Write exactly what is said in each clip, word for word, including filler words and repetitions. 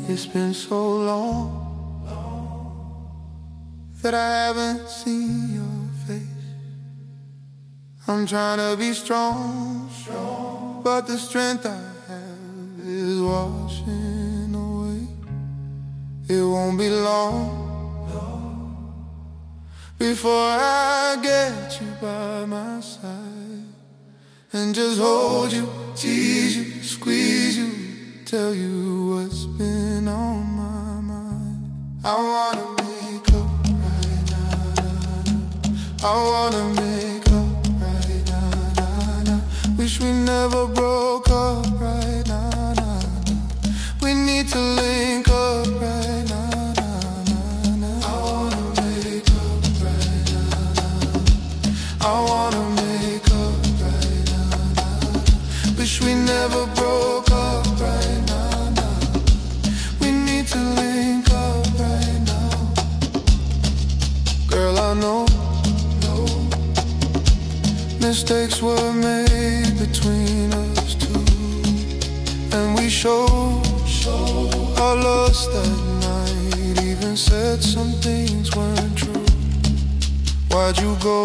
It's been so long that I haven't seen your face. I'm trying to be strong, but the strength I have is washing away. It won't be long before I get you by my side and just hold you, tease you, squeeze you, tell you what's been on my mind. I wanna make up right now. I wanna make up right now. Wish we never broke up right now. We need to link up right now. I wanna make up right now. I wanna make up right now. Wish we never broke up right now. We need to link up right now. Girl, I know mistakes were made between us two, and we showed our lost that night. Even said some things weren't true. Why'd you go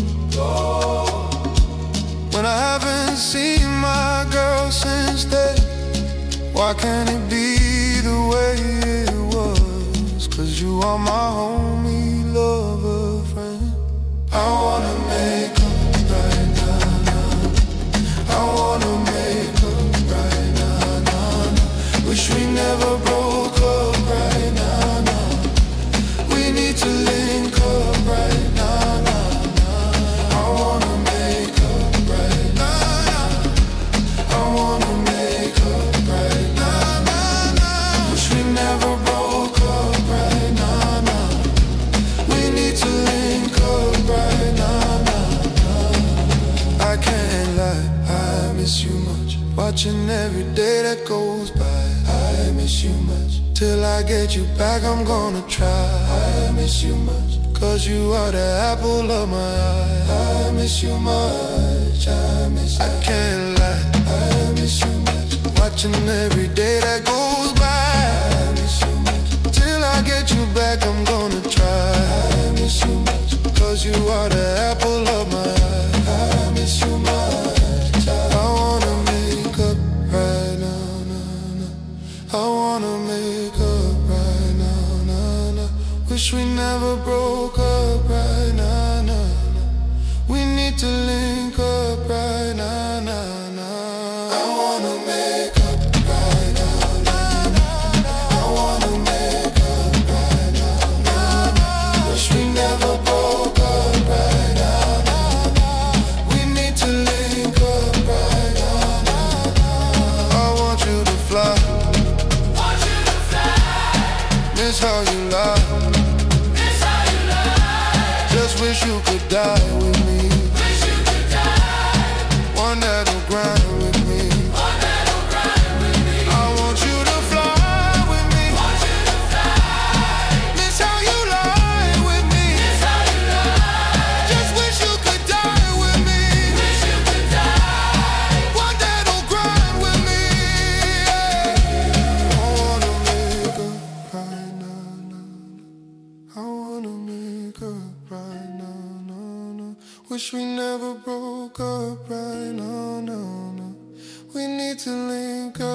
when I haven't seen my girl since then? Why can't it be the way it was? 'Cause you are my homie, lover, friend. I wanna make up right now. I wanna make up right now. Wish we never broke up right now. We need to link up right now. I wanna make up right now. I wanna make up right now. Wish we never broke up right now. We need to link up right now. I can't lie, I miss you much. Watching every day that goes by. I miss you much. Till I get you back, I'm gonna try. I miss you much, 'cause you are the apple of my eye. I miss you much, I miss you. I can't lie, I miss you much. Watching every day that goes by. I miss you much. Till I get you back, I'm gonna try. I miss you much, 'cause you are the apple of my eye. I miss you much. I wanna make up right now. I wanna make up right now, nah, nah. Wish we never broke up right now, nah, nah. We need to link up right now, nah, nah. I wanna make up right now, nah, nah. I wanna make up right now, nah, nah. Wish we never broke up right now, nah, nah. We need to link up right now, nah, nah. I want you to fly. Miss how you lie. Miss how you lie. Just wish you could die with me. Wish you could die. One that'll grind with me. One that'll grind with me. I want you to fly with me. Want you to fly. Miss how you lie with me. Miss how you lie. Just wish you could die with me. Wish you could die. One that'll grind with me. Yeah. I wanna make up right now. I wanna make up right now, no, no. Wish we never broke up right now, no, no. We need to link up.